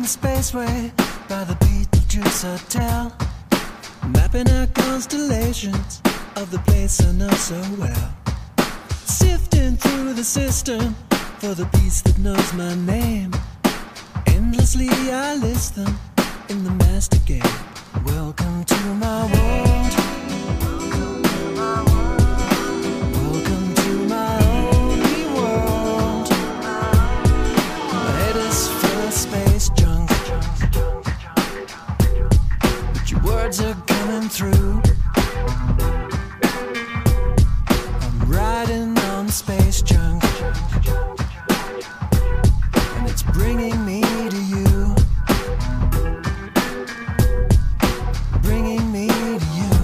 the Spaceway by the Beetlejuice Hotel, mapping out constellations of the place I know so well. Sifting through the system for the piece that knows my name. Endlessly I list them in the master game. Welcome to my world. Welcome to my only world. My head is full of space junk, but your words are coming through. I'm riding on space junk, and it's bringing me to you. Bringing me to you.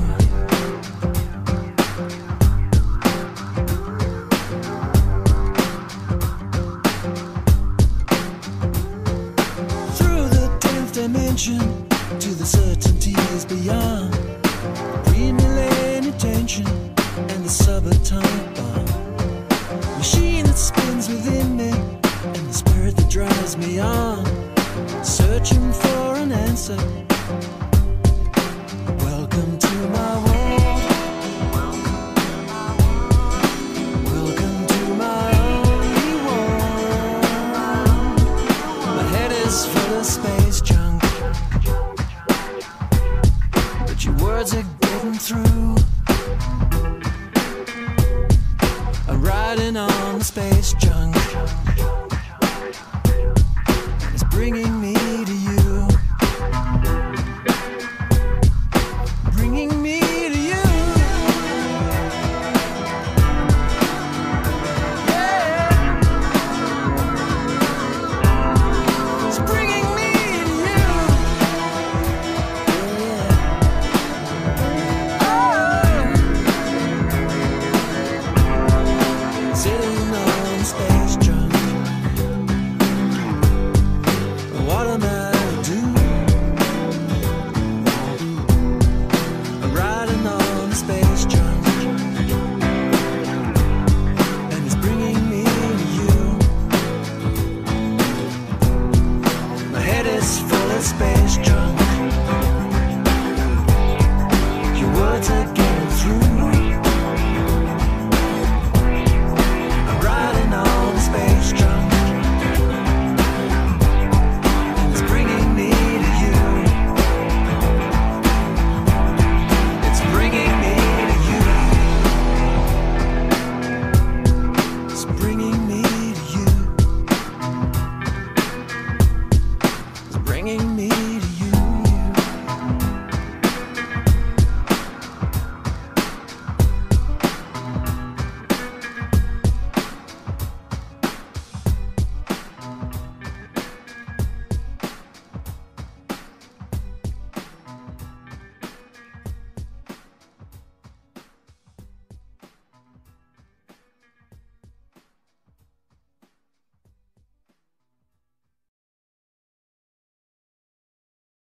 Through the 10th dimension to the certainties beyond, pre-millennial tension and the subatomic bomb. Machine that spins within me and the spirit that drives me on, searching for an answer. Welcome to my world. Welcome to my only world. My head is full of space junk, but your words are getting through. I'm riding on the space junk, and it's bringing me to you. Bringing me to you. Yeah. It's bringing me to you. Yeah. Oh. Sitting on space junk. What am I to do? Riding on space junk, and it's bringing me to you. My head is full of space junk.